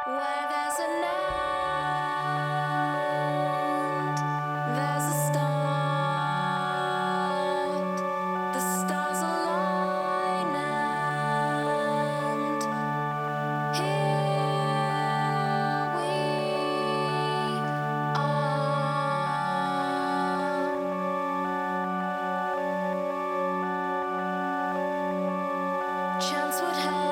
Where there's an end, there's a start. The stars align, and here we are. Chance would have.